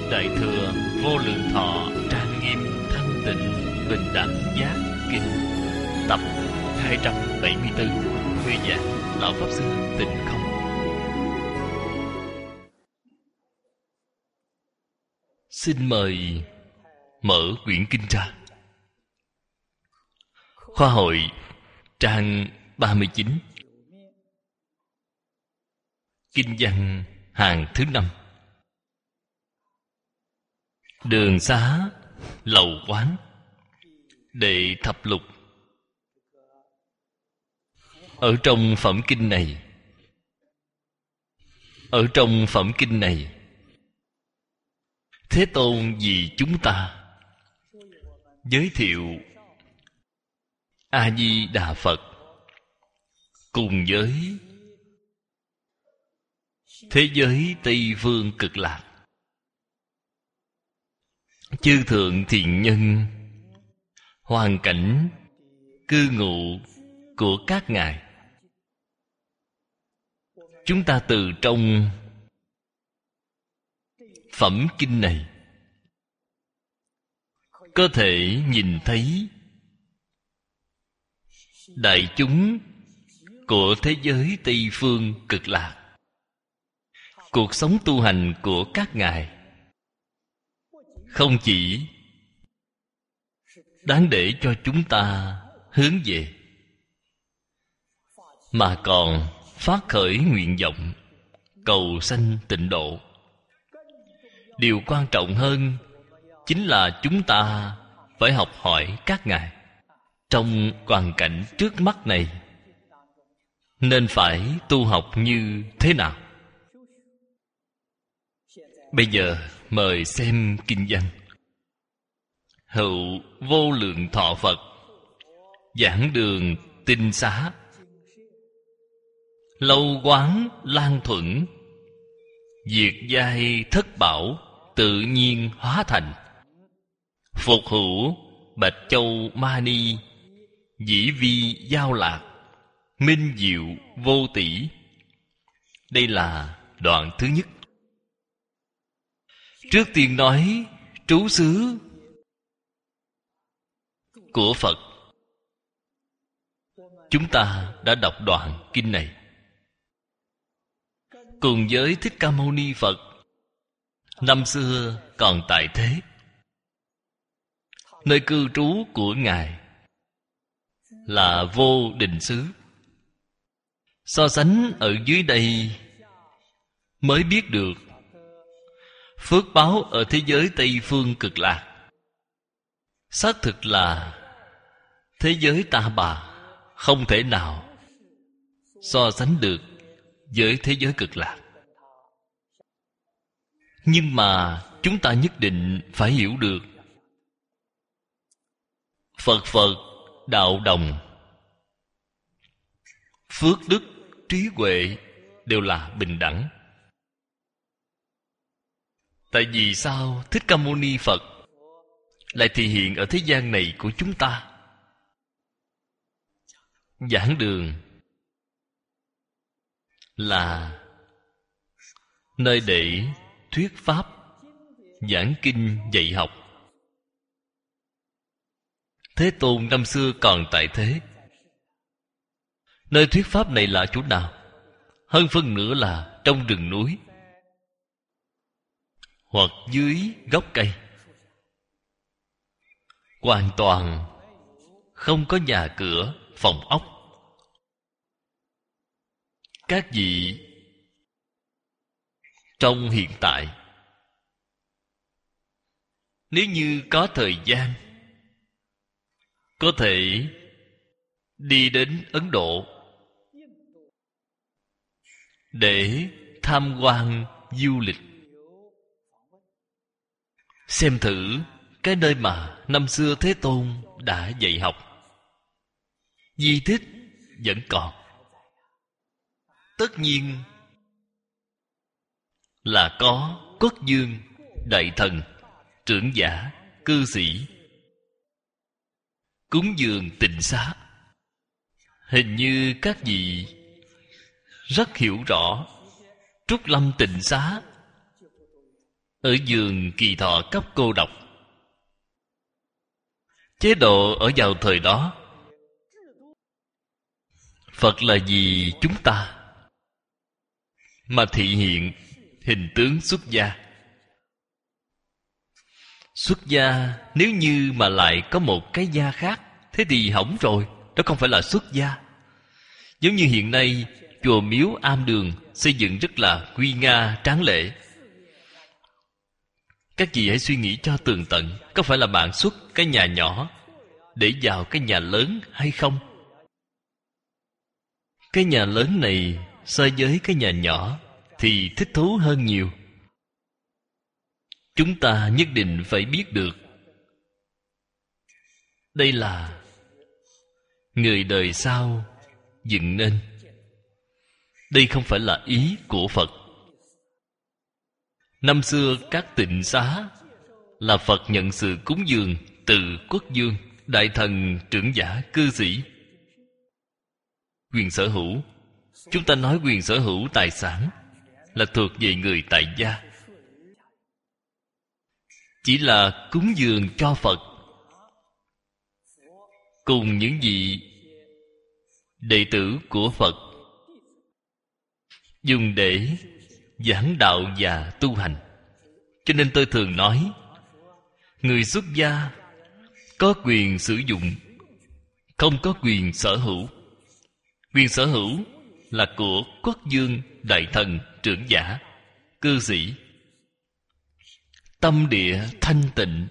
Đại thừa Vô Lượng Thọ Trang Nghiêm Thanh Tịnh Bình Đẳng Giác Kinh tập 274. Thuyết giảng Lão Pháp Sư Tịnh Không. Xin mời mở quyển kinh ra. Khoa hội trang 39, kinh văn hàng thứ 5. Đường xá lầu quán đệ thập lục. Ở trong phẩm kinh này, Thế Tôn vì chúng ta giới thiệu A Di Đà Phật cùng với thế giới Tây Phương Cực Lạc, chư thượng thiện nhân, hoàn cảnh cư ngụ của các ngài. Chúng ta từ trong phẩm kinh này có thể nhìn thấy đại chúng của thế giới Tây Phương Cực Lạc, cuộc sống tu hành của các ngài không chỉ đáng để cho chúng ta hướng về, mà còn phát khởi nguyện vọng cầu sanh tịnh độ. Điều quan trọng hơn chính là chúng ta phải học hỏi các ngài trong hoàn cảnh trước mắt này nên phải tu học như thế nào. Bây giờ mời xem kinh văn. Hữu Vô Lượng Thọ Phật giảng đường tinh xá, lâu quán lan thuẫn, diệt giai thất bảo tự nhiên hóa thành. Phục hữu Bạch Châu Ma Ni, dĩ vi giao lạc, minh diệu vô tỷ. Đây là đoạn thứ nhất. Trước tiên nói trú xứ của Phật. Chúng ta đã đọc đoạn kinh này cùng với Thích Ca Mâu Ni Phật năm xưa còn tại thế. Nơi cư trú của ngài là Vô Định xứ. So sánh ở dưới đây mới biết được phước báo ở thế giới Tây Phương Cực Lạc xác thực là thế giới ta bà không thể nào so sánh được với thế giới Cực Lạc. Nhưng mà chúng ta nhất định phải hiểu được Phật Phật đạo đồng, phước đức trí huệ đều là bình đẳng. Tại vì sao Thích Ca Mâu Ni Phật lại thị hiện ở thế gian này của chúng ta? Giảng đường là nơi để thuyết pháp, giảng kinh, dạy học. Thế Tôn năm xưa còn tại thế. Nơi thuyết pháp này là chỗ nào? Hơn phân nửa là trong rừng núi hoặc dưới gốc cây, hoàn toàn không có nhà cửa, phòng ốc. Các vị trong hiện tại, nếu như có thời gian, có thể đi đến Ấn Độ để tham quan du lịch, xem thử cái nơi mà năm xưa Thế Tôn đã dạy học. Di tích vẫn còn. Tất nhiên là có quốc vương, đại thần, trưởng giả, cư sĩ cúng dường tịnh xá. Hình như các vị rất hiểu rõ Trúc Lâm tịnh xá ở giường kỳ thọ cấp cô độc. Chế độ ở vào thời đó, Phật là vì chúng ta mà thị hiện hình tướng xuất gia. Xuất gia nếu như mà lại có một cái gia khác, thế thì hỏng rồi, đó không phải là xuất gia. Giống như hiện nay chùa miếu am đường xây dựng rất là nguy nga tráng lệ. Các vị hãy suy nghĩ cho tường tận, có phải là bạn xuất cái nhà nhỏ để vào cái nhà lớn hay không? Cái nhà lớn này so với cái nhà nhỏ thì thích thú hơn nhiều. Chúng ta nhất định phải biết được, đây là người đời sau dựng nên. Đây không phải là ý của Phật. Năm xưa các tịnh xá là Phật nhận sự cúng dường từ quốc vương, đại thần, trưởng giả, cư sĩ. Quyền sở hữu, chúng ta nói quyền sở hữu tài sản là thuộc về người tại gia. Chỉ là cúng dường cho Phật cùng những vị đệ tử của Phật, dùng để giảng đạo và tu hành. Cho nên tôi thường nói, người xuất gia có quyền sử dụng, không có quyền sở hữu. Quyền sở hữu là của quốc vương, đại thần, trưởng giả, cư sĩ. Tâm địa thanh tịnh,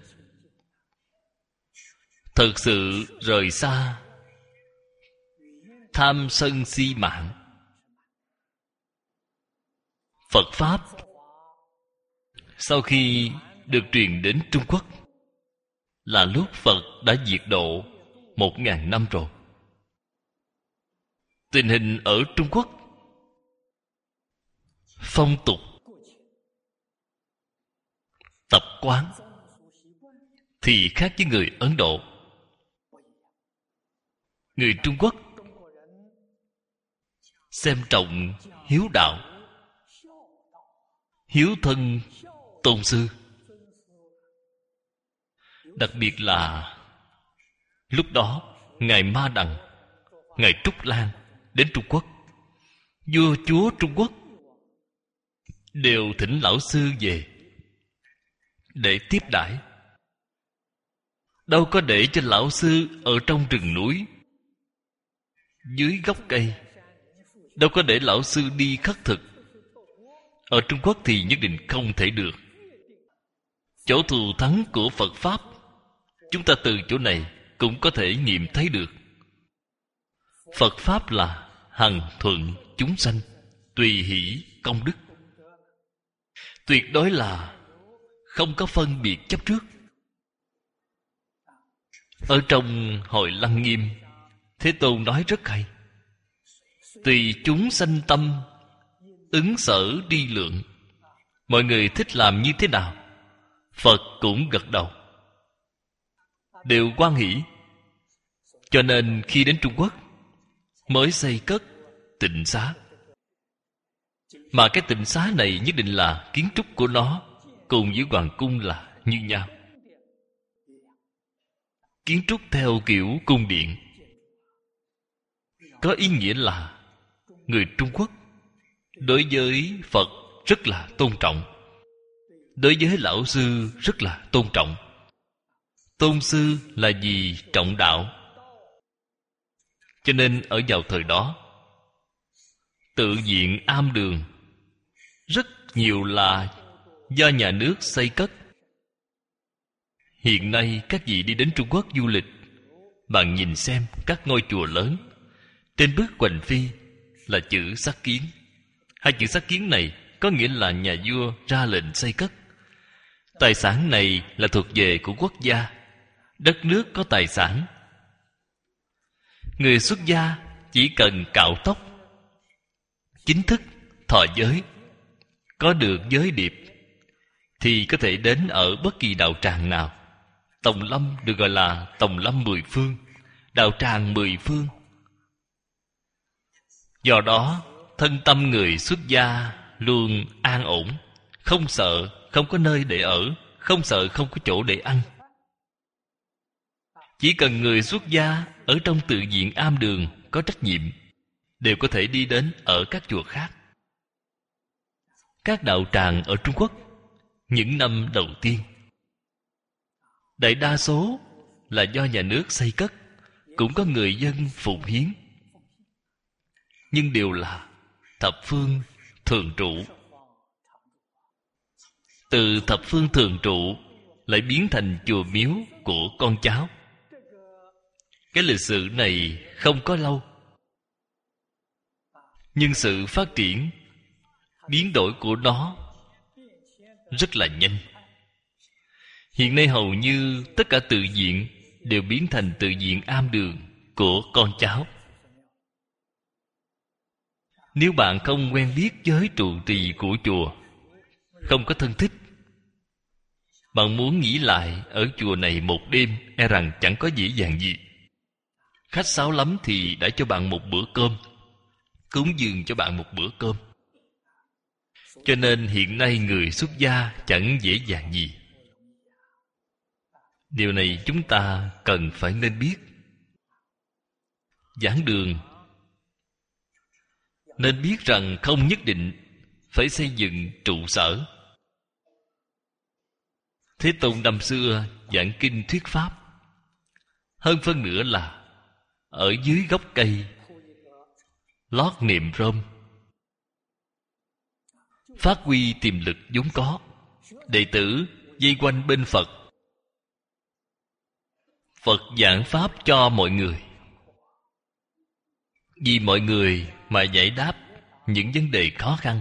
thật sự rời xa tham sân si mạng. Phật Pháp sau khi được truyền đến Trung Quốc là lúc Phật đã diệt độ 1000 năm rồi. Tình hình ở Trung Quốc, phong tục, tập quán thì khác với người Ấn Độ. Người Trung Quốc xem trọng hiếu đạo, hiếu thân tôn sư. Đặc biệt là lúc đó ngài Ma Đằng, ngài Trúc Lan đến Trung Quốc, vua chúa Trung Quốc đều thỉnh lão sư về để tiếp đãi. Đâu có để cho lão sư ở trong rừng núi, dưới gốc cây. Đâu có để lão sư đi khất thực. Ở Trung Quốc thì nhất định không thể được. Chỗ thù thắng của Phật Pháp, chúng ta từ chỗ này cũng có thể nghiệm thấy được. Phật Pháp là hằng thuận chúng sanh, tùy hỷ công đức. Tuyệt đối là không có phân biệt chấp trước. Ở trong Hội Lăng Nghiêm, Thế Tôn nói rất hay: tùy chúng sanh tâm, ứng sở đi lượng. Mọi người thích làm như thế nào, Phật cũng gật đầu, đều hoan hỷ. Cho nên khi đến Trung Quốc mới xây cất tịnh xá. Mà cái tịnh xá này nhất định là kiến trúc của nó cùng với hoàng cung là như nhau. Kiến trúc theo kiểu cung điện, có ý nghĩa là người Trung Quốc đối với Phật rất là tôn trọng, đối với lão sư rất là tôn trọng. Tôn sư là vì trọng đạo. Cho nên ở vào thời đó, tự viện am đường rất nhiều là do nhà nước xây cất. Hiện nay các vị đi đến Trung Quốc du lịch, bạn nhìn xem các ngôi chùa lớn, trên bức hoành phi là chữ Sắc Kiến. Hai chữ Sắc Kiến này có nghĩa là nhà vua ra lệnh xây cất. Tài sản này là thuộc về của quốc gia. Đất nước có tài sản. Người xuất gia chỉ cần cạo tóc, chính thức thọ giới, có được giới điệp, thì có thể đến ở bất kỳ đạo tràng nào. Tòng lâm được gọi là tòng lâm 10 phương, đạo tràng 10 phương. Do đó thân tâm người xuất gia luôn an ổn, không sợ không có nơi để ở, không sợ không có chỗ để ăn. Chỉ cần người xuất gia ở trong tự viện am đường có trách nhiệm, đều có thể đi đến ở các chùa khác. Các đạo tràng ở Trung Quốc những năm đầu tiên, đại đa số là do nhà nước xây cất, cũng có người dân phụng hiến, nhưng đều là thập phương thường trụ. Từ thập phương thường trụ lại biến thành chùa miếu của con cháu. Cái lịch sử này không có lâu, nhưng sự phát triển, biến đổi của nó rất là nhanh. Hiện nay hầu như tất cả tự viện đều biến thành tự viện am đường của con cháu. Nếu bạn không quen biết với trụ trì của chùa, không có thân thích, bạn muốn nghỉ lại ở chùa này một đêm, e rằng chẳng có dễ dàng gì. Khách sáo lắm thì đã cho bạn một bữa cơm, cúng dường cho bạn một bữa cơm. Cho nên hiện nay người xuất gia chẳng dễ dàng gì. Điều này chúng ta cần phải nên biết. Giảng đường nên biết rằng không nhất định phải xây dựng trụ sở. Thế Tôn năm xưa giảng kinh thuyết pháp, hơn phân nửa là ở dưới gốc cây lót niệm rơm, phát huy tiềm lực vốn có. Đệ tử vây quanh bên Phật, Phật giảng pháp cho mọi người, vì mọi người mà giải đáp những vấn đề khó khăn.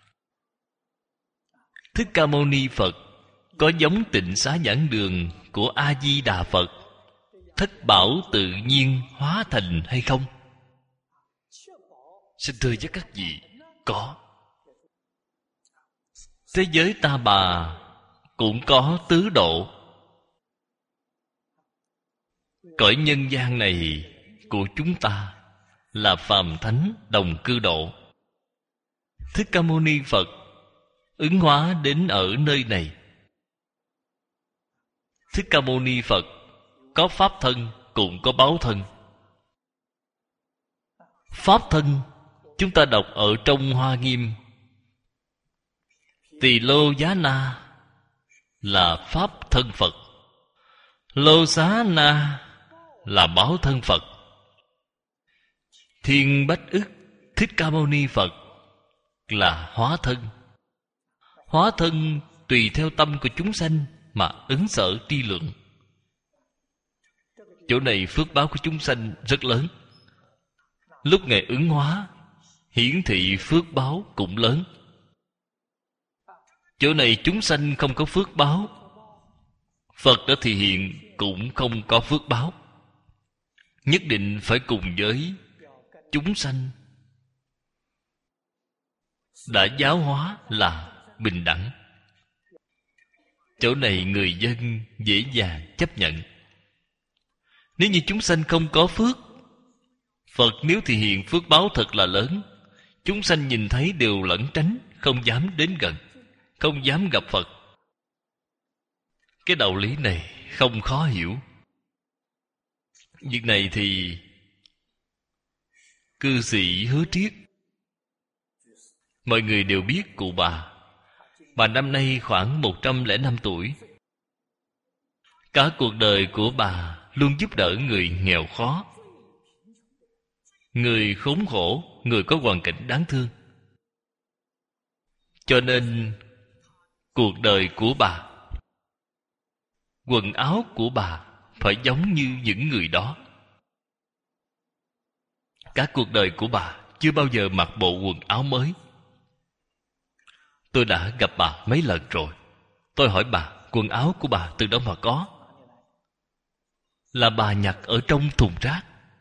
Thích Ca Mâu Ni Phật có giống Tịnh Xá Giảng Đường của A Di Đà Phật, thất bảo tự nhiên hóa thành hay không? Xin thưa với các vị, có. Thế giới Ta Bà cũng có tứ độ. Cõi nhân gian này của chúng ta là phàm thánh đồng cư độ. Thích Ca Mâu Ni Phật ứng hóa đến ở nơi này. Thích Ca Mâu Ni Phật có pháp thân cũng có báo thân. Pháp thân chúng ta đọc ở trong Hoa Nghiêm, Tỳ Lô Giá Na là pháp thân Phật, Lô Xá Na là báo thân Phật. Thiên Bách Ức Thích Ca Mâu Ni Phật là hóa thân. Hóa thân tùy theo tâm của chúng sanh mà ứng sở tri lượng. Chỗ này phước báo của chúng sanh rất lớn. Lúc Ngài ứng hóa, hiển thị phước báo cũng lớn. Chỗ này chúng sanh không có phước báo, Phật đã thị hiện cũng không có phước báo. Nhất định phải cùng với chúng sanh đã giáo hóa là bình đẳng. Chỗ này người dân dễ dàng chấp nhận. Nếu như chúng sanh không có phước, Phật nếu thị hiện phước báo thật là lớn, chúng sanh nhìn thấy đều lẩn tránh, không dám đến gần, không dám gặp Phật. Cái đạo lý này không khó hiểu. Việc này thì cư sĩ Hứa Triết, mọi người đều biết cụ bà. Bà năm nay khoảng 105 tuổi. Cả cuộc đời của bà luôn giúp đỡ người nghèo khó, người khốn khổ, người có hoàn cảnh đáng thương. Cho nên cuộc đời của bà, quần áo của bà phải giống như những người đó. Cả cuộc đời của bà chưa bao giờ mặc bộ quần áo mới. Tôi đã gặp bà mấy lần rồi. Tôi hỏi bà, quần áo của bà từ đâu mà có? Là bà nhặt ở trong thùng rác.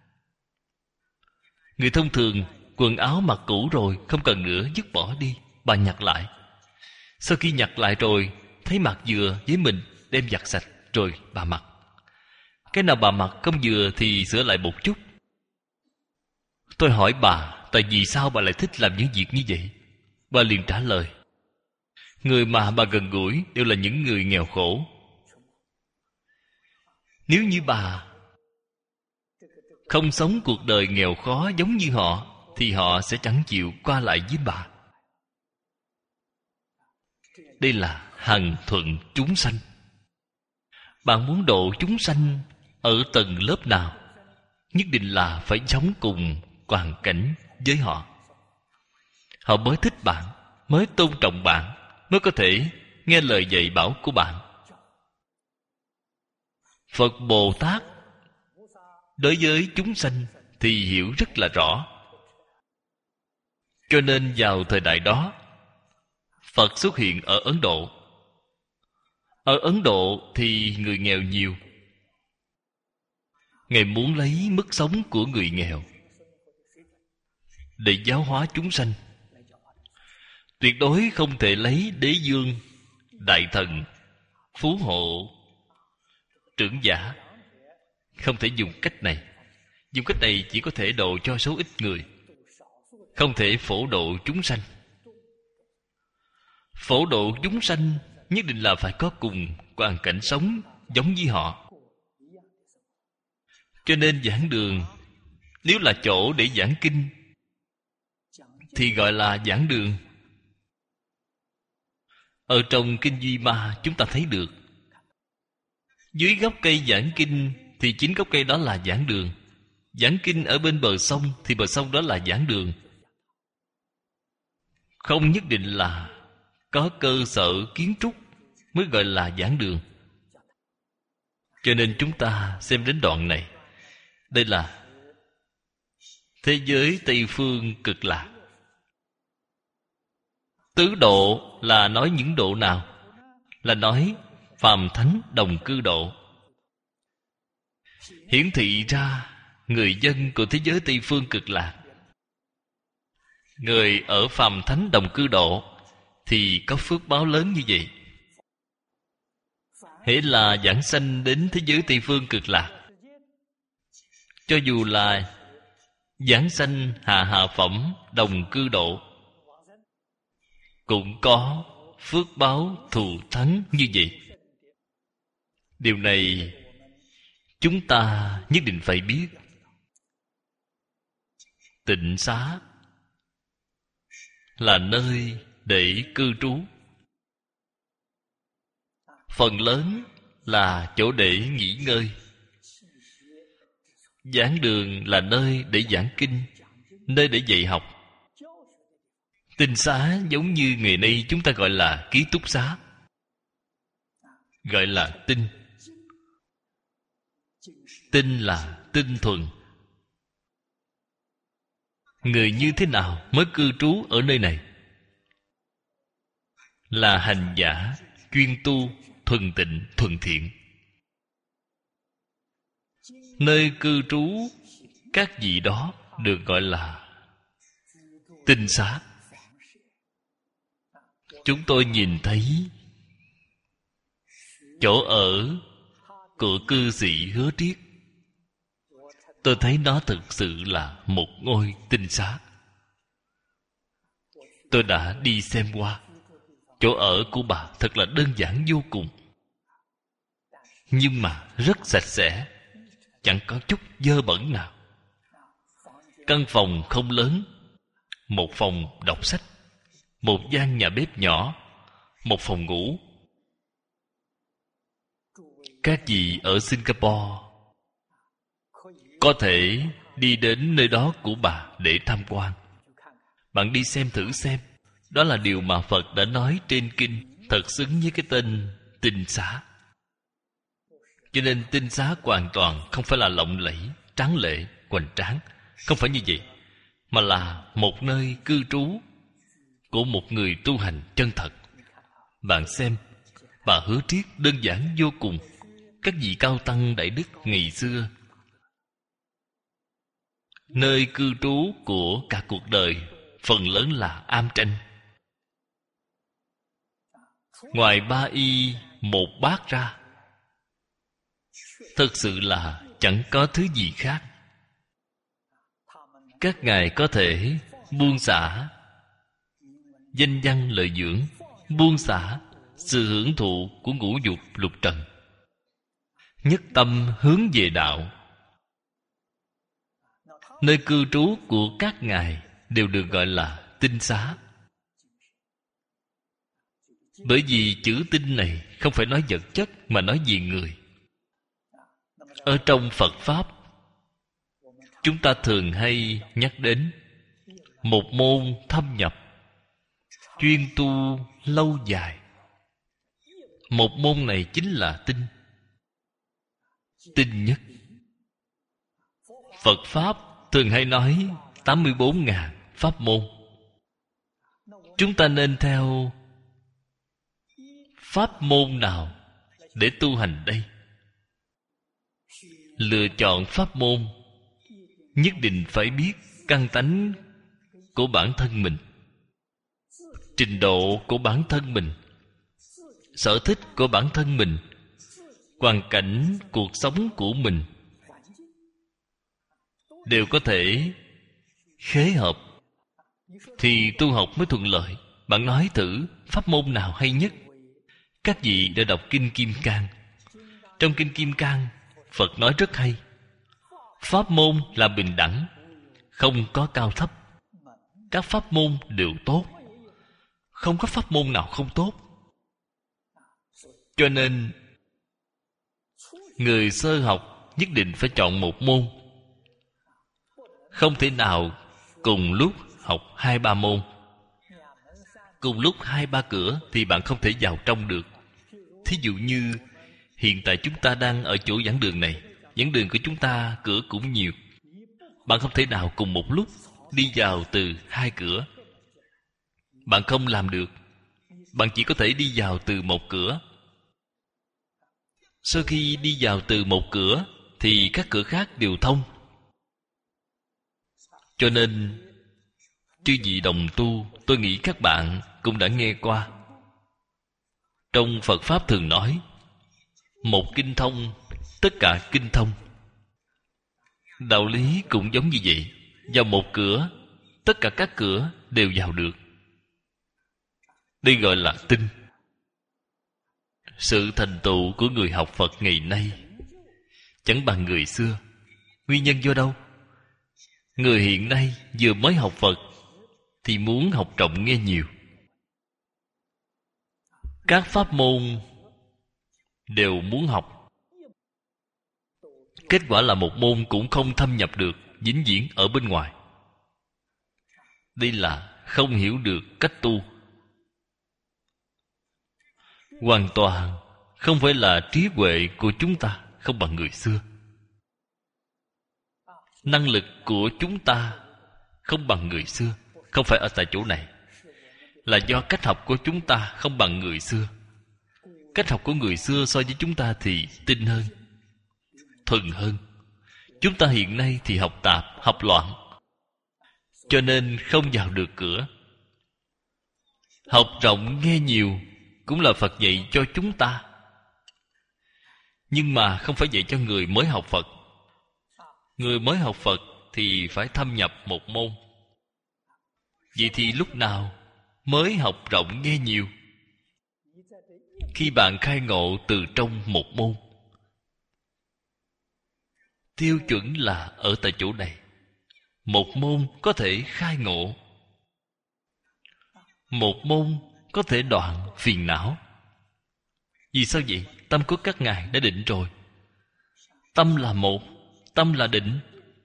Người thông thường quần áo mặc cũ rồi, không cần nữa, dứt bỏ đi. Bà nhặt lại. Sau khi nhặt lại rồi, thấy mặc vừa với mình, đem giặt sạch rồi bà mặc. Cái nào bà mặc không vừa thì sửa lại một chút. Tôi hỏi bà, tại vì sao bà lại thích làm những việc như vậy? Bà liền trả lời, Người mà bà gần gũi đều là những người nghèo khổ. Nếu như bà không sống cuộc đời nghèo khó giống như họ, thì họ sẽ chẳng chịu qua lại với bà. Đây là hằng thuận chúng sanh. Bạn muốn độ chúng sanh ở tầng lớp nào, nhất định là phải sống cùng hoàn cảnh với họ. Họ mới thích bạn, mới tôn trọng bạn, mới có thể nghe lời dạy bảo của bạn. Phật Bồ Tát đối với chúng sanh thì hiểu rất là rõ. Cho nên vào thời đại đó, Phật xuất hiện ở Ấn Độ. Ở Ấn Độ thì người nghèo nhiều. Ngài muốn lấy mức sống của người nghèo để giáo hóa chúng sanh. Tuyệt đối không thể lấy đế vương, đại thần, phú hộ, trưởng giả. Không thể dùng cách này. Dùng cách này chỉ có thể độ cho số ít người, không thể phổ độ chúng sanh. Phổ độ chúng sanh nhất định là phải có cùng hoàn cảnh sống giống với họ. Cho nên giảng đường, nếu là chỗ để giảng kinh thì gọi là giảng đường. Ở trong Kinh Duy Ma chúng ta thấy được, dưới gốc cây giảng kinh thì chính gốc cây đó là giảng đường. Giảng kinh ở bên bờ sông thì bờ sông đó là giảng đường. Không nhất định là có cơ sở kiến trúc mới gọi là giảng đường. Cho nên chúng ta xem đến đoạn này, đây là thế giới Tây Phương Cực Lạc. Tứ độ là nói những độ nào? Là nói phàm thánh đồng cư độ. Hiển thị ra người dân của thế giới Tây Phương Cực Lạc, người ở phàm thánh đồng cư độ thì có phước báo lớn như vậy. Hễ là giảng sanh đến thế giới Tây Phương Cực Lạc, cho dù là giảng sanh hạ phẩm đồng cư độ, cũng có phước báo thù thắng như vậy. Điều này chúng ta nhất định phải biết. Tịnh xá là nơi để cư trú, phần lớn là chỗ để nghỉ ngơi. Giảng đường là nơi để giảng kinh, nơi để dạy học. Tịnh xá giống như ngày nay chúng ta gọi là ký túc xá, gọi là tinh. Tinh là tinh thuần. Người như thế nào mới cư trú ở nơi này? Là hành giả chuyên tu, thuần tịnh, thuần thiện. Nơi cư trú các vị đó được gọi là tinh xá. Chúng tôi nhìn thấy chỗ ở của cư sĩ Hứa Triết, tôi thấy nó thực sự là một ngôi tinh xá. Tôi đã đi xem qua. Chỗ ở của bà thật là đơn giản vô cùng, nhưng mà rất sạch sẽ, chẳng có chút dơ bẩn nào. Căn phòng không lớn, một phòng đọc sách, một gian nhà bếp nhỏ, một phòng ngủ. Các vị ở Singapore có thể đi đến nơi đó của bà để tham quan. Bạn đi xem thử xem. Đó là điều mà Phật đã nói trên kinh, thật xứng với cái tên tinh xá. Cho nên tinh xá hoàn toàn không phải là lộng lẫy, tráng lệ, hoành tráng. Không phải như vậy, mà là một nơi cư trú của một người tu hành chân thật. Bạn xem, bà Hứa Triết đơn giản vô cùng. Các vị cao tăng đại đức ngày xưa, nơi cư trú của cả cuộc đời phần lớn là am tranh. Ngoài ba y một bát ra, thực sự là chẳng có thứ gì khác. Các ngài có thể buông xả danh văn lợi dưỡng, buông xả sự hưởng thụ của ngũ dục lục trần, nhất tâm hướng về đạo. Nơi cư trú của các ngài đều được gọi là tinh xá. Bởi vì chữ tinh này không phải nói vật chất mà nói về người. Ở trong Phật Pháp, chúng ta thường hay nhắc đến một môn thâm nhập, chuyên tu lâu dài. Một môn này chính là tinh. Tinh nhất. Phật Pháp thường hay nói 84.000 pháp môn. Chúng ta nên theo pháp môn nào để tu hành đây? Lựa chọn pháp môn nhất định phải biết căn tánh của bản thân mình, trình độ của bản thân mình, sở thích của bản thân mình, hoàn cảnh cuộc sống của mình đều có thể khế hợp, thì tu học mới thuận lợi. Bạn nói thử pháp môn nào hay nhất? Các vị đã đọc Kinh Kim Cang. Trong Kinh Kim Cang, Phật nói rất hay. Pháp môn là bình đẳng, không có cao thấp. Các pháp môn đều tốt, không có pháp môn nào không tốt. Cho nên người sơ học nhất định phải chọn một môn. Không thể nào cùng lúc học 2-3 môn. Cùng lúc 2-3 cửa thì bạn không thể vào trong được. Thí dụ như hiện tại chúng ta đang ở chỗ giảng đường này, giảng đường của chúng ta cửa cũng nhiều. Bạn không thể nào cùng một lúc đi vào từ 2 cửa. Bạn không làm được. Bạn chỉ có thể đi vào từ một cửa. Sau khi đi vào từ một cửa thì các cửa khác đều thông. Cho nên chư vị đồng tu, tôi nghĩ các bạn cũng đã nghe qua. Trong Phật Pháp thường nói, một kinh thông, tất cả kinh thông. Đạo lý cũng giống như vậy. Vào một cửa, tất cả các cửa đều vào được. Đây gọi là tinh. Sự thành tựu của người học Phật ngày nay chẳng bằng người xưa. Nguyên nhân do đâu? Người hiện nay vừa mới học Phật thì muốn học rộng nghe nhiều. Các pháp môn đều muốn học. Kết quả là một môn cũng không thâm nhập được, vĩnh viễn ở bên ngoài. Đây là không hiểu được cách tu. Hoàn toàn không phải là trí huệ của chúng ta không bằng người xưa. Năng lực của chúng ta không bằng người xưa. Không phải ở tại chỗ này, là do cách học của chúng ta không bằng người xưa. Cách học của người xưa so với chúng ta thì tinh hơn, thuần hơn. Chúng ta hiện nay thì học tạp, học loạn, cho nên không vào được cửa. Học rộng nghe nhiều cũng là Phật dạy cho chúng ta, nhưng mà không phải dạy cho người mới học Phật. Người mới học Phật thì phải thâm nhập một môn. Vậy thì lúc nào mới học rộng nghe nhiều? Khi bạn khai ngộ từ trong một môn. Tiêu chuẩn là ở tại chỗ này. Một môn có thể khai ngộ, một môn có thể đoạn phiền não. Vì sao vậy? Tâm của các ngài đã định rồi. Tâm là một, tâm là định.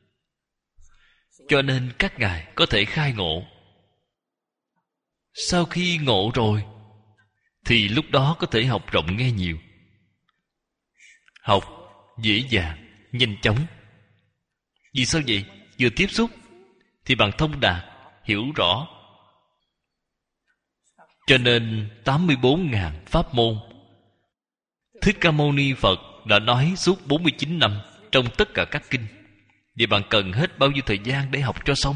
Cho nên các ngài có thể khai ngộ. Sau khi ngộ rồi thì lúc đó có thể học rộng nghe nhiều. Học dễ dàng, nhanh chóng. Vì sao vậy? Vừa tiếp xúc thì bạn thông đạt, hiểu rõ. Cho nên 84.000 pháp môn Thích Ca Mâu Ni Phật đã nói suốt 49 năm trong tất cả các kinh. Vậy bạn cần hết bao nhiêu thời gian để học cho xong?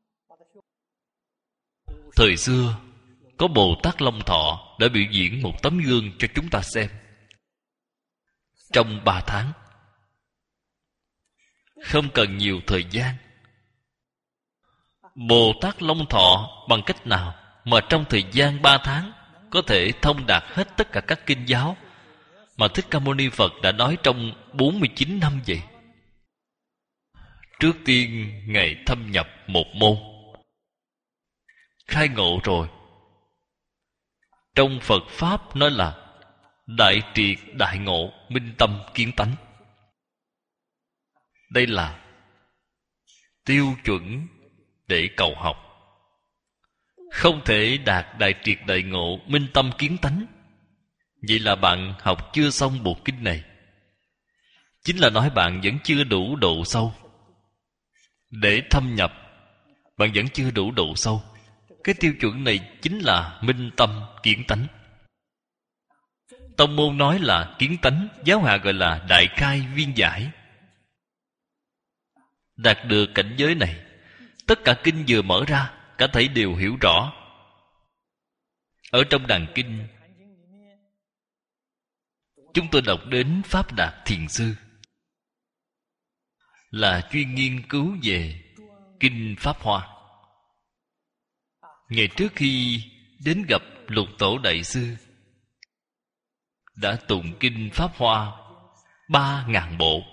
Thời xưa có Bồ Tát Long Thọ đã biểu diễn một tấm gương cho chúng ta xem. Trong 3 tháng, không cần nhiều thời gian. Bồ Tát Long Thọ bằng cách nào mà trong thời gian 3 tháng có thể thông đạt hết tất cả các kinh giáo mà Thích Ca Mâu Ni Phật đã nói trong 49 năm vậy. Trước tiên Ngài thâm nhập một môn, khai ngộ rồi. Trong Phật Pháp nói là đại triệt đại ngộ, minh tâm kiến tánh. Đây là tiêu chuẩn để cầu học. Không thể đạt đại triệt đại ngộ, minh tâm kiến tánh, vậy là bạn học chưa xong bộ kinh này. Chính là nói bạn vẫn chưa đủ độ sâu. Để thâm nhập, bạn vẫn chưa đủ độ sâu. Cái tiêu chuẩn này chính là minh tâm kiến tánh. Tông môn nói là kiến tánh, giáo hạ gọi là đại khai viên giải. Đạt được cảnh giới này, tất cả kinh vừa mở ra, cả thảy đều hiểu rõ. Ở trong đàn kinh, chúng tôi đọc đến Pháp Đạt Thiền Sư, là chuyên nghiên cứu về kinh Pháp Hoa. Ngày trước khi đến gặp Lục Tổ Đại Sư, đã tụng kinh Pháp Hoa 3.000 bộ.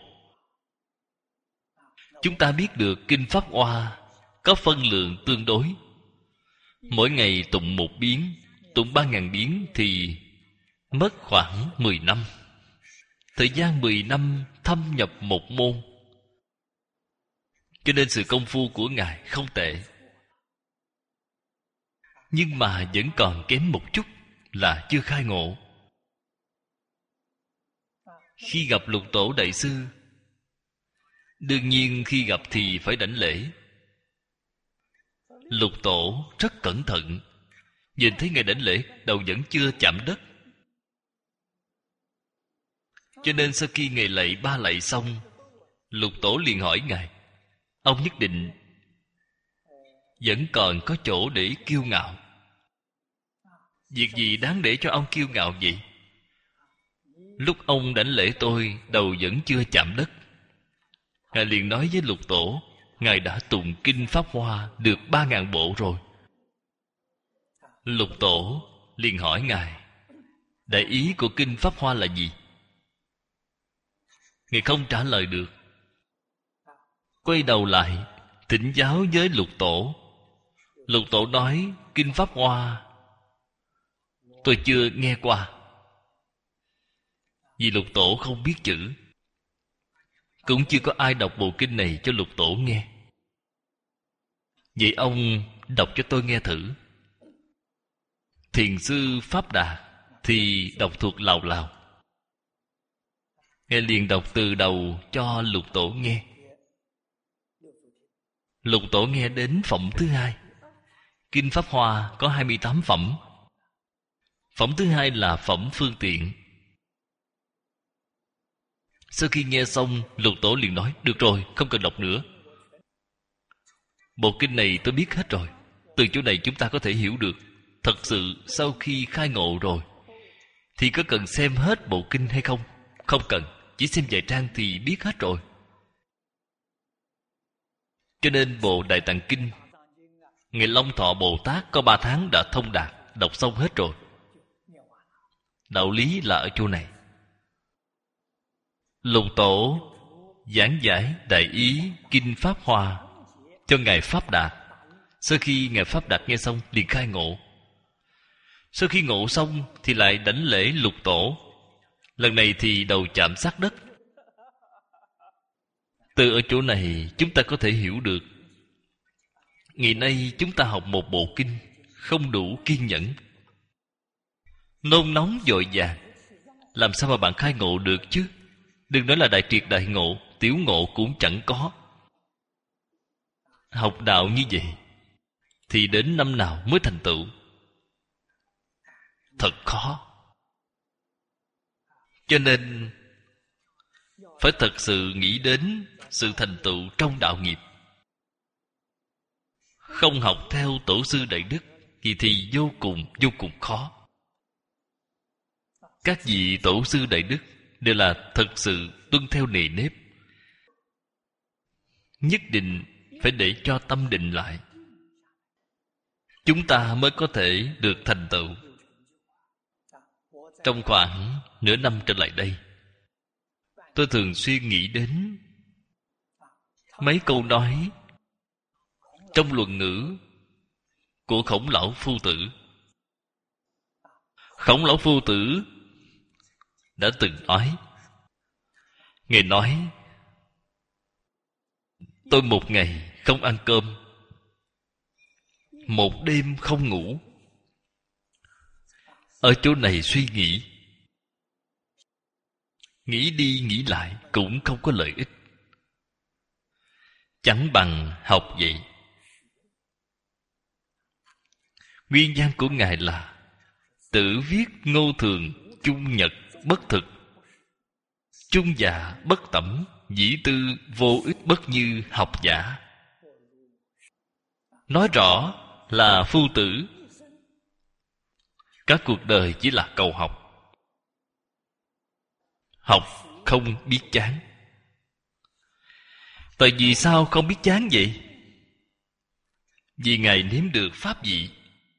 Chúng ta biết được kinh Pháp Hoa có phân lượng tương đối. Mỗi ngày tụng một biến, tụng 3.000 biến thì mất khoảng 10 năm. Thời gian 10 năm thâm nhập một môn. Cho nên sự công phu của Ngài không tệ. Nhưng mà vẫn còn kém một chút là chưa khai ngộ. Khi gặp Lục Tổ Đại Sư, đương nhiên khi gặp thì phải đảnh lễ. Lục Tổ rất cẩn thận. Nhìn thấy Ngài đảnh lễ, đầu vẫn chưa chạm đất. Cho nên sau khi Ngài lạy 3 lạy xong, Lục Tổ liền hỏi Ngài, ông nhất định vẫn còn có chỗ để kiêu ngạo. Việc gì đáng để cho ông kiêu ngạo vậy? Lúc ông đảnh lễ tôi, đầu vẫn chưa chạm đất. Ngài liền nói với Lục Tổ, Ngài đã tụng kinh Pháp Hoa được 3.000 bộ rồi. Lục Tổ liền hỏi Ngài, đại ý của kinh Pháp Hoa là gì? Ngài không trả lời được. Quay đầu lại thỉnh giáo với Lục Tổ. Lục Tổ nói, kinh Pháp Hoa tôi chưa nghe qua. Vì Lục Tổ không biết chữ, cũng chưa có ai đọc bộ kinh này cho Lục Tổ nghe. Vậy ông đọc cho tôi nghe thử. Thiền sư Pháp Đạt thì đọc thuộc lào lào. Ngài liền đọc từ đầu cho Lục Tổ nghe. Lục Tổ nghe đến phẩm thứ 2. Kinh Pháp Hoa có 28 phẩm. Phẩm thứ 2 là phẩm phương tiện. Sau khi nghe xong, Lục Tổ liền nói, được rồi, không cần đọc nữa. Bộ kinh này tôi biết hết rồi. Từ chỗ này chúng ta có thể hiểu được. Thật sự sau khi khai ngộ rồi thì có cần xem hết bộ kinh hay không? Không cần, chỉ xem vài trang thì biết hết rồi. Cho nên bộ Đại Tạng Kinh, Ngài Long Thọ Bồ Tát có 3 tháng đã thông đạt, đọc xong hết rồi. Đạo lý là ở chỗ này. Lục Tổ giảng giải đại ý kinh Pháp Hoa cho Ngài Pháp Đạt. Sau khi Ngài Pháp Đạt nghe xong liền khai ngộ. Sau khi ngộ xong thì lại đảnh lễ Lục Tổ. Lần này thì đầu chạm sát đất. Từ ở chỗ này chúng ta có thể hiểu được, ngày nay chúng ta học một bộ kinh không đủ kiên nhẫn, nôn nóng vội vàng, làm sao mà bạn khai ngộ được chứ? Đừng nói là đại triệt đại ngộ, tiểu ngộ cũng chẳng có. Học đạo như vậy thì đến năm nào mới thành tựu? Thật khó. Cho nên phải thật sự nghĩ đến sự thành tựu trong đạo nghiệp. Không học theo tổ sư đại đức thì vô cùng khó. Các vị tổ sư đại đức đều là thật sự tuân theo nề nếp. Nhất định phải để cho tâm định lại, chúng ta mới có thể được thành tựu. Trong khoảng nửa năm trở lại đây, tôi thường xuyên nghĩ đến mấy câu nói trong luận ngữ của Khổng Lão Phu Tử. Khổng Lão Phu Tử đã từng nói, Ngài nói, tôi một ngày không ăn cơm, một đêm không ngủ, ở chỗ này suy nghĩ, nghĩ đi nghĩ lại cũng không có lợi ích, chẳng bằng học vậy. Nguyên văn của Ngài là Tử viết ngô thường, chung nhật bất thực, chung dạ bất tẩm, dĩ tư vô ích bất như học giả. Nói rõ là phu tử các cuộc đời chỉ là cầu học, học không biết chán. Tại vì sao không biết chán vậy? Vì Ngài nếm được pháp vị.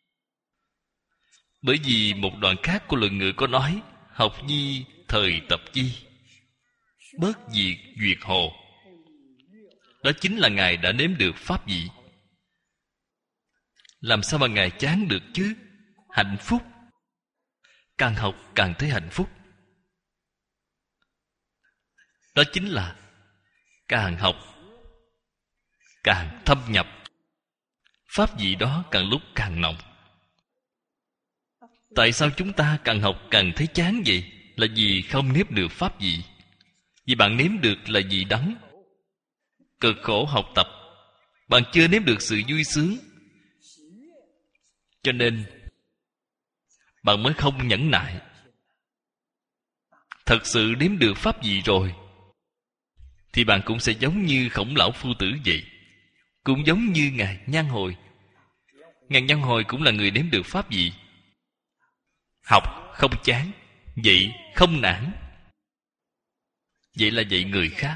Bởi vì một đoạn khác của luận ngữ có nói, học nhi thời tập chi, bất diệt duyệt hồ. Đó chính là Ngài đã nếm được pháp vị. Làm sao mà Ngài chán được chứ? Hạnh phúc, càng học càng thấy hạnh phúc. Đó chính là càng học càng thâm nhập, pháp vị đó càng lúc càng nồng. Tại sao chúng ta càng học càng thấy chán vậy? Là vì không nếm được pháp vị. Vì bạn nếm được là vị đắng, cực khổ học tập, bạn chưa nếm được sự vui sướng, cho nên bạn mới không nhẫn nại. Thật sự nếm được pháp vị rồi thì bạn cũng sẽ giống như Khổng Lão Phu Tử vậy, cũng giống như Ngài Nhan Hồi. Ngài Nhan Hồi cũng là người nếm được pháp vị. Học không chán, vậy không nản. Vậy là dạy người khác.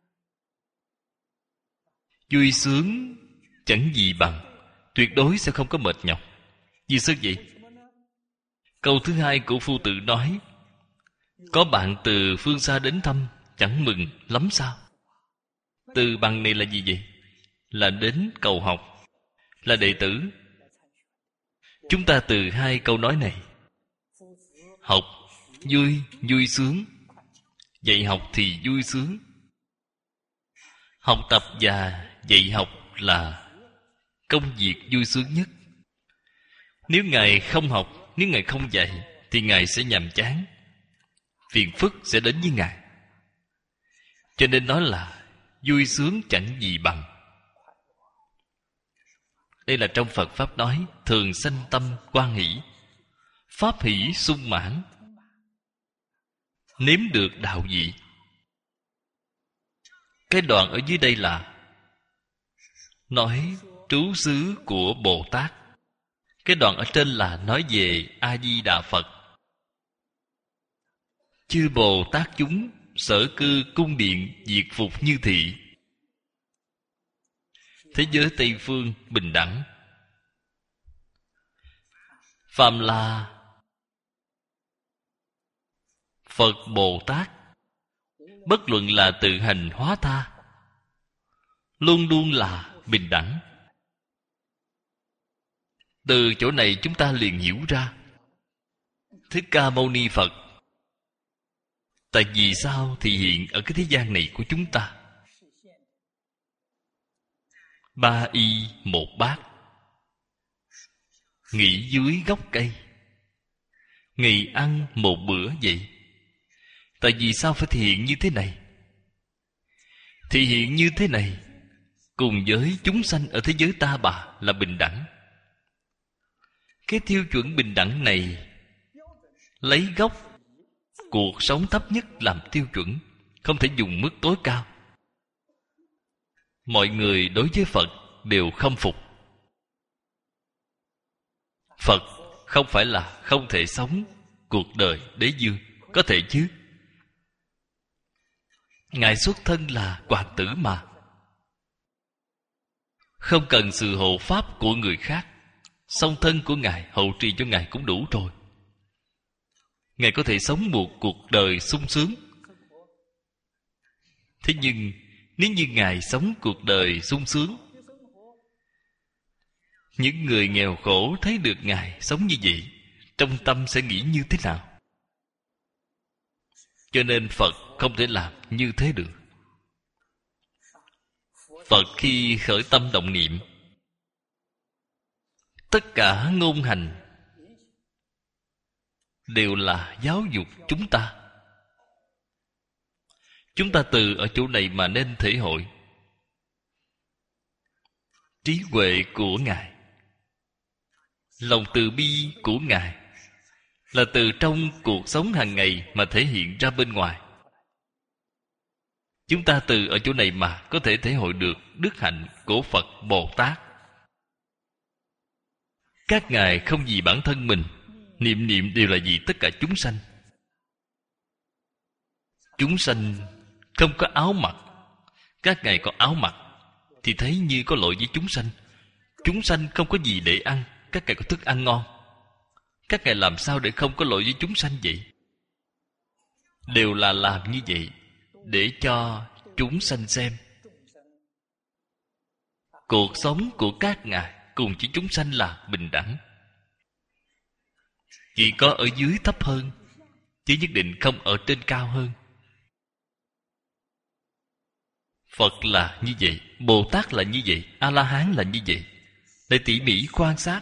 Vui sướng chẳng gì bằng, tuyệt đối sẽ không có mệt nhọc. Vì sao vậy? Câu thứ hai của Phu Tử nói, có bạn từ phương xa đến thăm, chẳng mừng lắm sao? Từ bằng này là gì vậy? Là đến cầu học, là đệ tử. Chúng ta từ hai câu nói này, học vui, vui sướng, dạy học thì vui sướng. Học tập và dạy học là công việc vui sướng nhất. Nếu Ngài không học, nếu Ngài không dạy, thì Ngài sẽ nhàm chán, phiền phức sẽ đến với Ngài. Cho nên nói là vui sướng chẳng gì bằng. Đây là trong Phật Pháp nói, thường sanh tâm hoan hỷ, pháp hỷ sung mãn, nếm được đạo vị. Cái đoạn ở dưới đây là nói trú xứ của Bồ Tát. Cái đoạn ở trên là nói về A-di-đà Phật. Chư Bồ Tát chúng sở cư cung điện diệt phục như thị. Thế giới Tây Phương bình đẳng. Phàm là Phật Bồ Tát, bất luận là tự hành hóa tha, luôn luôn là bình đẳng. Từ chỗ này chúng ta liền hiểu ra Thích Ca Mâu Ni Phật tại vì sao thì hiện ở cái thế gian này của chúng ta. 3 y 1 bát, nghỉ dưới gốc cây, ngày ăn một bữa vậy. Tại vì sao phải thể hiện như thế này? Thể hiện như thế này cùng với chúng sanh ở thế giới ta bà là bình đẳng. Cái tiêu chuẩn bình đẳng này lấy gốc cuộc sống thấp nhất làm tiêu chuẩn, không thể dùng mức tối cao. Mọi người đối với Phật đều khâm phục. Phật không phải là không thể sống cuộc đời đế dương, có thể chứ. Ngài xuất thân là hoàng tử mà, không cần sự hộ pháp của người khác, song thân của Ngài hậu trì cho Ngài cũng đủ rồi. Ngài có thể sống một cuộc đời sung sướng. Thế nhưng nếu như Ngài sống cuộc đời sung sướng, những người nghèo khổ thấy được Ngài sống như vậy, trong tâm sẽ nghĩ như thế nào? Cho nên Phật không thể làm như thế được. Phật khi khởi tâm động niệm, tất cả ngôn hành đều là giáo dục chúng ta. Chúng ta từ ở chỗ này mà nên thể hội trí huệ của Ngài, lòng từ bi của Ngài là từ trong cuộc sống hàng ngày mà thể hiện ra bên ngoài. Chúng ta từ ở chỗ này mà có thể thể hội được đức hạnh của Phật Bồ Tát. Các ngài không vì bản thân mình, niệm niệm đều là vì tất cả chúng sanh. Chúng sanh không có áo mặc, các ngài có áo mặc thì thấy như có lỗi với chúng sanh. Chúng sanh không có gì để ăn, các ngài có thức ăn ngon. Các ngài làm sao để không có lỗi với chúng sanh vậy? Đều là làm như vậy để cho chúng sanh xem cuộc sống của các ngài cùng với chúng sanh là bình đẳng. Chỉ có ở dưới thấp hơn, chứ nhất định không ở trên cao hơn. Phật là như vậy, Bồ Tát là như vậy, A-la-hán là như vậy. Để tỉ mỉ quan sát,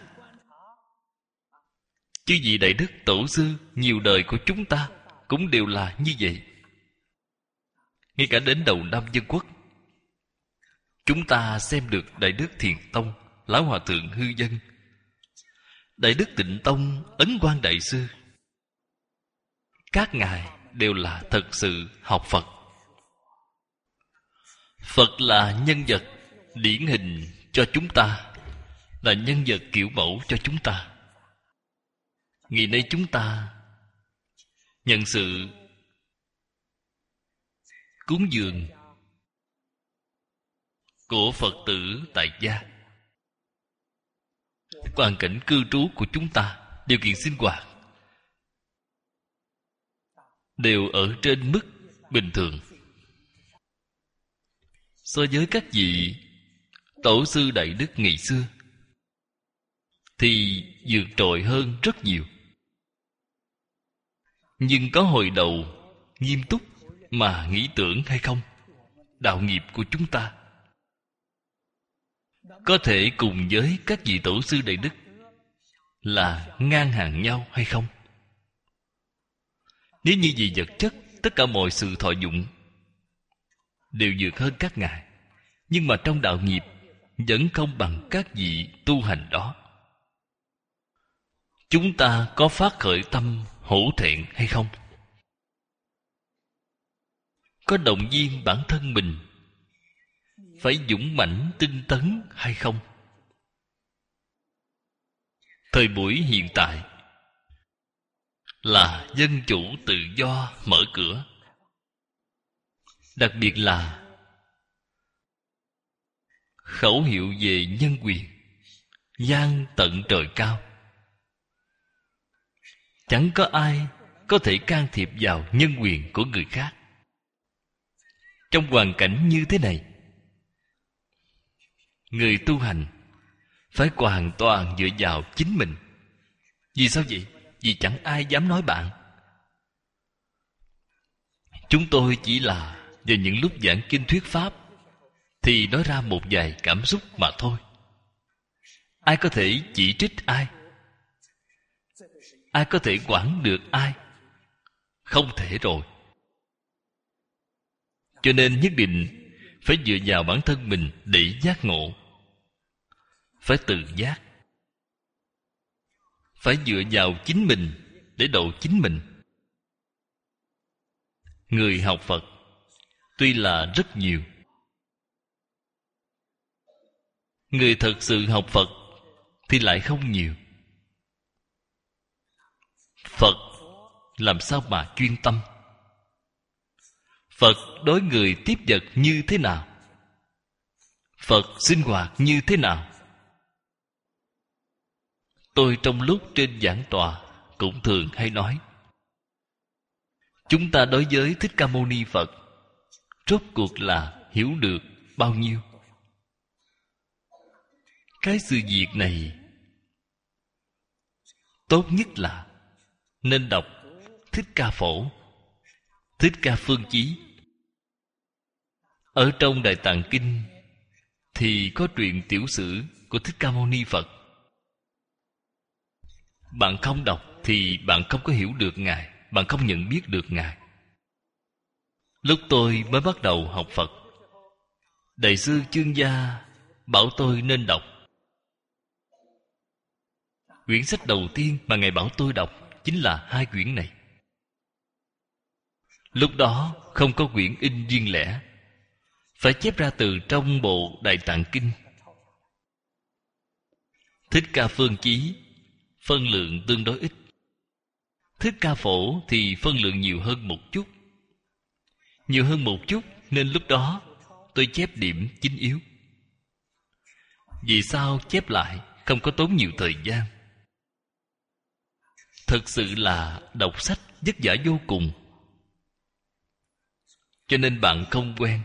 chư vị đại đức tổ sư nhiều đời của chúng ta cũng đều là như vậy. Ngay cả đến đầu năm Dân Quốc, chúng ta xem được Đại Đức Thiền Tông, Lão Hòa Thượng Hư Dân, Đại Đức Tịnh Tông, Ấn Quang Đại Sư. Các ngài đều là thật sự học Phật. Phật là nhân vật điển hình cho chúng ta, là nhân vật kiểu mẫu cho chúng ta. Ngày nay chúng ta nhận sự cúng dường của Phật tử tại gia, hoàn cảnh cư trú của chúng ta, điều kiện sinh hoạt đều ở trên mức bình thường. So với các vị tổ sư đại đức ngày xưa thì vượt trội hơn rất nhiều. Nhưng có hồi đầu nghiêm túc mà nghĩ tưởng hay không? Đạo nghiệp của chúng ta có thể cùng với các vị tổ sư đại đức là ngang hàng nhau hay không? Nếu như về vật chất, tất cả mọi sự thọ dụng đều vượt hơn các ngài, nhưng mà trong đạo nghiệp vẫn không bằng các vị tu hành đó. Chúng ta có phát khởi tâm hổ thẹn hay không? Có động viên bản thân mình phải dũng mãnh tinh tấn hay không? Thời buổi hiện tại là dân chủ tự do mở cửa, đặc biệt là khẩu hiệu về nhân quyền vang tận trời cao. Chẳng có ai có thể can thiệp vào nhân quyền của người khác. Trong hoàn cảnh như thế này, người tu hành phải hoàn toàn dựa vào chính mình. Vì sao vậy? Vì chẳng ai dám nói bạn. Chúng tôi chỉ là vào những lúc giảng kinh thuyết pháp thì nói ra một vài cảm xúc mà thôi. Ai có thể chỉ trích ai? Ai có thể quản được ai? Không thể rồi. Cho nên nhất định phải dựa vào bản thân mình để giác ngộ. Phải tự giác. Phải dựa vào chính mình để độ chính mình. Người học Phật tuy là rất nhiều, người thật sự học Phật thì lại không nhiều. Phật làm sao mà chuyên tâm? Phật đối người tiếp vật như thế nào? Phật sinh hoạt như thế nào? Tôi trong lúc trên giảng tọa cũng thường hay nói, chúng ta đối với Thích Ca Mâu Ni Phật rốt cuộc là hiểu được bao nhiêu? Cái sự việc này tốt nhất là nên đọc Thích Ca Phổ, Thích Ca Phương Chí. Ở trong Đại Tạng Kinh thì có truyện tiểu sử của Thích Ca Mâu Ni Phật. Bạn không đọc thì bạn không có hiểu được Ngài, bạn không nhận biết được Ngài. Lúc tôi mới bắt đầu học Phật, Đại sư Chương Gia bảo tôi nên đọc. Quyển sách đầu tiên mà Ngài bảo tôi đọc chính là 2 quyển này. Lúc đó không có quyển in riêng lẻ, phải chép ra từ trong bộ Đại Tạng Kinh. Thích Ca Phương Chí phân lượng tương đối ít, Thích Ca Phổ thì phân lượng nhiều hơn một chút. Nhiều hơn một chút nên lúc đó tôi chép điểm chính yếu. Vì sao chép lại không có tốn nhiều thời gian? Thực sự là đọc sách vất vả vô cùng, cho nên bạn không quen.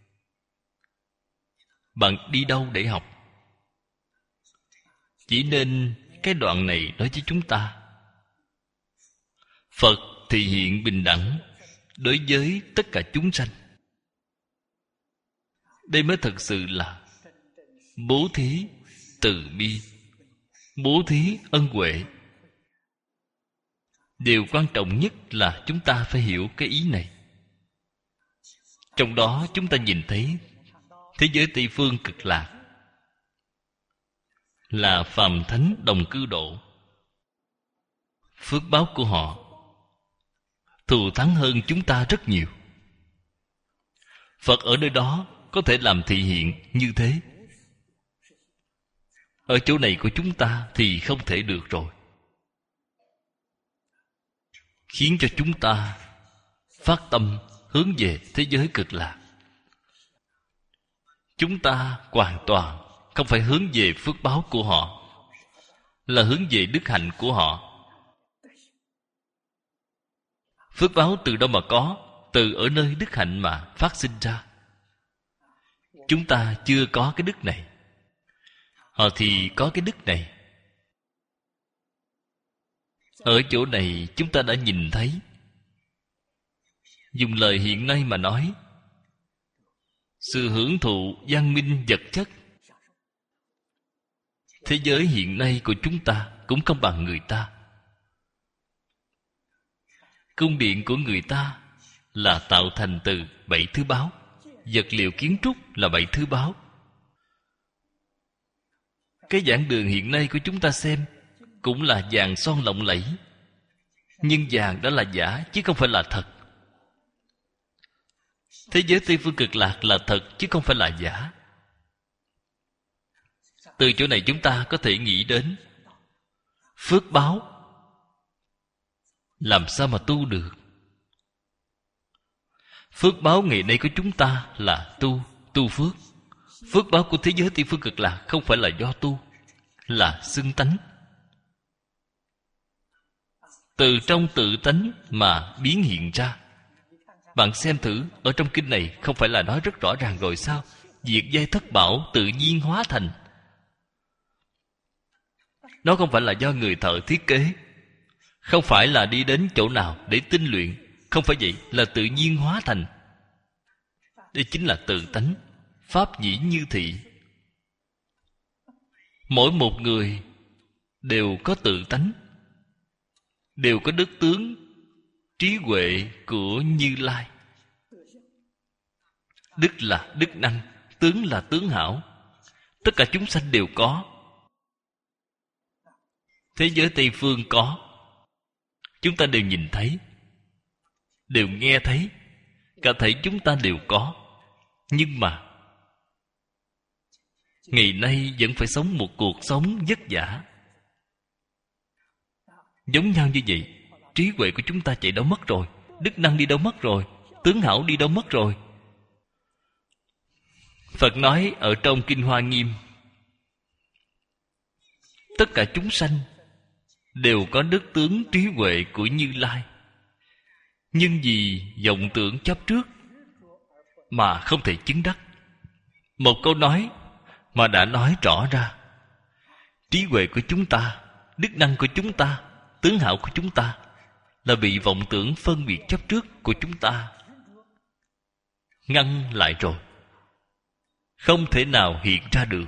Bạn đi đâu để học? Chỉ nên cái đoạn này nói với chúng ta: Phật thì hiện bình đẳng đối với tất cả chúng sanh. Đây mới thật sự là bố thí từ bi, bố thí ân huệ. Điều quan trọng nhất là chúng ta phải hiểu cái ý này. Trong đó chúng ta nhìn thấy thế giới Tây Phương Cực Lạc là phàm thánh đồng cư độ. Phước báo của họ thù thắng hơn chúng ta rất nhiều. Phật ở nơi đó có thể làm thị hiện như thế. Ở chỗ này của chúng ta thì không thể được rồi. Khiến cho chúng ta phát tâm hướng về thế giới Cực Lạc. Chúng ta hoàn toàn không phải hướng về phước báo của họ, là hướng về đức hạnh của họ. Phước báo từ đâu mà có? Từ ở nơi đức hạnh mà phát sinh ra. Chúng ta chưa có cái đức này, họ thì có cái đức này. Ở chỗ này chúng ta đã nhìn thấy. Dùng lời hiện nay mà nói, sự hưởng thụ văn minh vật chất, thế giới hiện nay của chúng ta cũng không bằng người ta. Cung điện của người ta là tạo thành từ 7 thứ báu, vật liệu kiến trúc là 7 thứ báu. Cái giảng đường hiện nay của chúng ta xem cũng là vàng son lộng lẫy, nhưng vàng đó là giả chứ không phải là thật. Thế giới Tây Phương Cực Lạc là thật chứ không phải là giả. Từ chỗ này chúng ta có thể nghĩ đến phước báo làm sao mà tu được. Phước báo ngày nay của chúng ta là tu phước. Phước báo của thế giới Tây Phương Cực Lạc không phải là do tu, là xưng tánh. Từ trong tự tánh mà biến hiện ra. Bạn xem thử, ở trong kinh này không phải là nói rất rõ ràng rồi sao? Diệt giai thất bảo tự nhiên hóa thành. Nó không phải là do người thợ thiết kế, không phải là đi đến chỗ nào để tinh luyện, không phải vậy, là tự nhiên hóa thành. Đây chính là tự tánh, pháp nhĩ như thị. Mỗi một người đều có tự tánh, đều có đức tướng, trí huệ của Như Lai. Đức là đức năng, tướng là tướng hảo. Tất cả chúng sanh đều có. Thế giới Tây Phương có. Chúng ta đều nhìn thấy, đều nghe thấy, cả thảy chúng ta đều có. Nhưng mà ngày nay vẫn phải sống một cuộc sống vất vả. Giống nhau như vậy, trí huệ của chúng ta chạy đâu mất rồi, đức năng đi đâu mất rồi, tướng hảo đi đâu mất rồi. Phật nói ở trong Kinh Hoa Nghiêm, tất cả chúng sanh đều có đức tướng trí huệ của Như Lai. Nhưng vì vọng tưởng chấp trước mà không thể chứng đắc. Một câu nói mà đã nói rõ ra trí huệ của chúng ta, đức năng của chúng ta, tướng hảo của chúng ta là bị vọng tưởng phân biệt chấp trước của chúng ta ngăn lại rồi, không thể nào hiện ra được.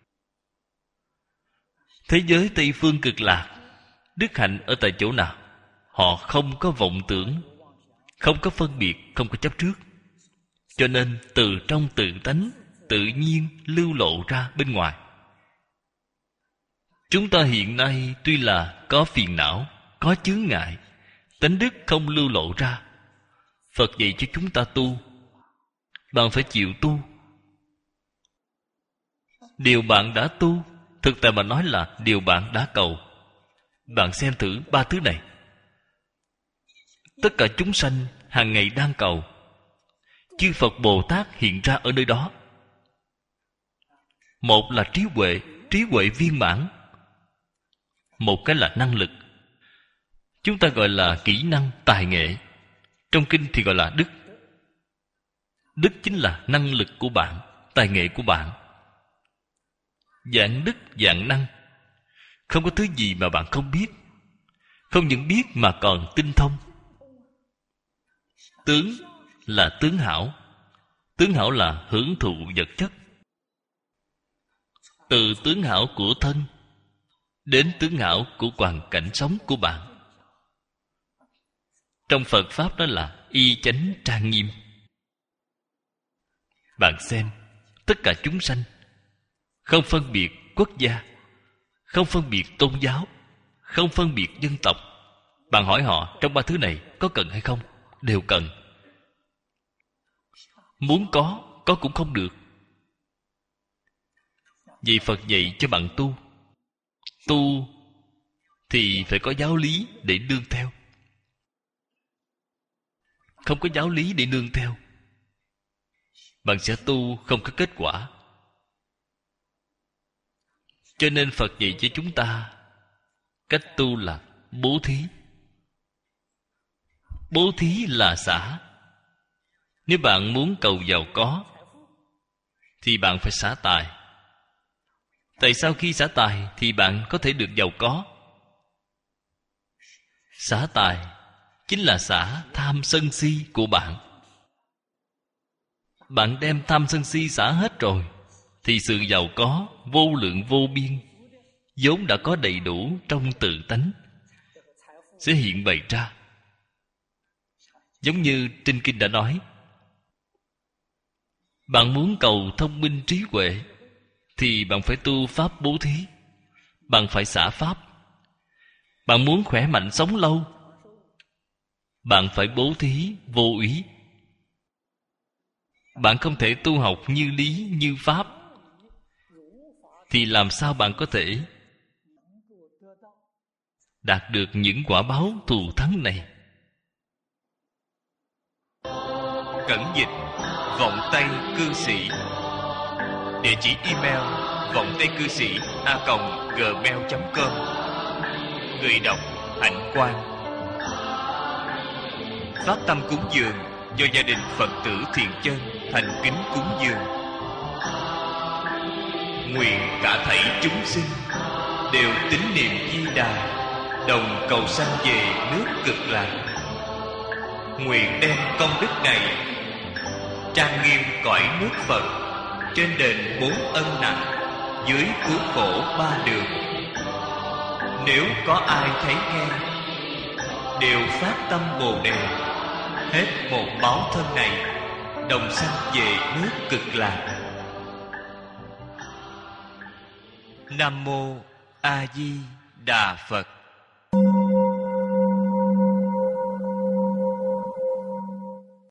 Thế giới Tây Phương Cực Lạc, đức hạnh ở tại chỗ nào? Họ không có vọng tưởng, không có phân biệt, không có chấp trước. Cho nên từ trong tự tánh tự nhiên lưu lộ ra bên ngoài. Chúng ta hiện nay tuy là có phiền não, có chướng ngại, tánh đức không lưu lộ ra. Phật dạy cho chúng ta tu, bạn phải chịu tu. Điều bạn đã tu, thực tại mà nói là điều bạn đã cầu. Bạn xem thử ba thứ này. Tất cả chúng sanh hàng ngày đang cầu. Chư Phật Bồ Tát hiện ra ở nơi đó. Một là trí huệ viên mãn. Một cái là năng lực. Chúng ta gọi là kỹ năng, tài nghệ. Trong kinh thì gọi là đức. Đức chính là năng lực của bạn, tài nghệ của bạn. Dạng đức, dạng năng. Không có thứ gì mà bạn không biết. Không những biết mà còn tinh thông. Tướng là tướng hảo. Tướng hảo là hưởng thụ vật chất. Từ tướng hảo của thân đến tướng hảo của hoàn cảnh sống của bạn. Trong Phật Pháp đó là y chánh trang nghiêm. Bạn xem, tất cả chúng sanh không phân biệt quốc gia, không phân biệt tôn giáo, không phân biệt dân tộc. Bạn hỏi họ trong ba thứ này có cần hay không? Đều cần. Muốn có cũng không được. Vì Phật dạy cho bạn tu. Tu thì phải có giáo lý để nương theo. Không có giáo lý để nương theo, bạn sẽ tu không có kết quả. Cho nên Phật dạy cho chúng ta cách tu là bố thí. Bố thí là xả. Nếu bạn muốn cầu giàu có thì bạn phải xả tài. Tại sao khi xả tài thì bạn có thể được giàu có? Xả tài chính là xả tham sân si của bạn. Bạn đem tham sân si xả hết rồi thì sự giàu có vô lượng vô biên vốn đã có đầy đủ trong tự tánh sẽ hiện bày ra. Giống như trên kinh đã nói, bạn muốn cầu thông minh trí huệ thì bạn phải tu pháp bố thí. Bạn phải xả pháp. Bạn muốn khỏe mạnh sống lâu, bạn phải bố thí vô úy. Bạn không thể tu học như lý như pháp thì làm sao bạn có thể đạt được những quả báo thù thắng này? Cẩn dịch Vọng Tây Cư Sĩ. Địa chỉ email vongtaicư sĩ@gmail.com. Người đọc Hạnh Quang. Phát tâm cúng dường do gia đình Phật tử Thiện Chân thành kính cúng dường. Nguyện cả thảy chúng sinh đều tín niệm Di Đà, đồng cầu sanh về nước Cực Lạc. Nguyện đem công đức này trang nghiêm cõi nước Phật, trên đền 4 ân nặng, dưới cứu khổ 3 đường. Nếu có ai thấy nghe đều phát tâm Bồ Đề, hết một báo thân này đồng sanh về nước Cực Lạc. Nam mô A Di Đà Phật.